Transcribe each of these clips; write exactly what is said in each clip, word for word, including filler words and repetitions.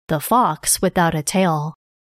The Fox Without a Tail.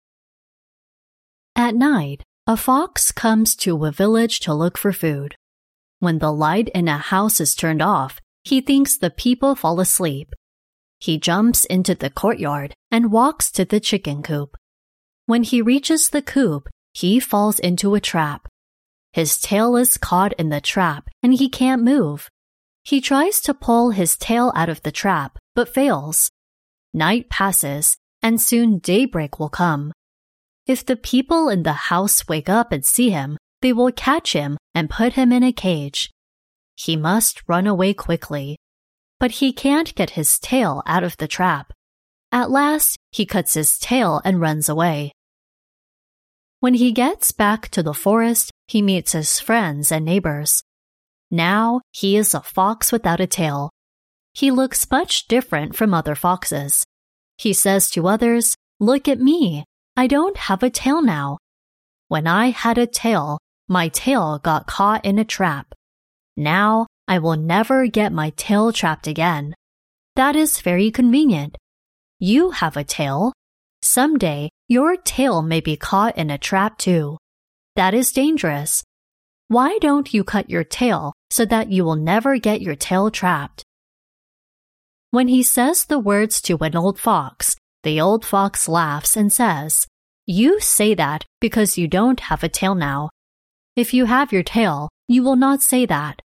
At night, a fox comes to a village to look for food. When the light in a house is turned off, he thinks the people fall asleep. He jumps into the courtyard and walks to the chicken coop. When he reaches the coop, he falls into a trap. His tail is caught in the trap and he can't move. He tries to pull his tail out of the trap, but fails. Night passes, and soon daybreak will come. If the people in the house wake up and see him, they will catch him and put him in a cage. He must run away quickly. But he can't get his tail out of the trap. At last, he cuts his tail and runs away. When he gets back to the forest, he meets his friends and neighbors. Now, he is a fox without a tail. He looks much different from other foxes. He says to others, "Look at me. I don't have a tail now. When I had a tail, my tail got caught in a trap. Now, I will never get my tail trapped again. That is very convenient. You have a tail. Someday, your tail may be caught in a trap too. That is dangerous. Why don't you cut your tail so that you will never get your tail trapped?" When he says the words to an old fox, the old fox laughs and says, "You say that because you don't have a tail now. If you have your tail, you will not say that.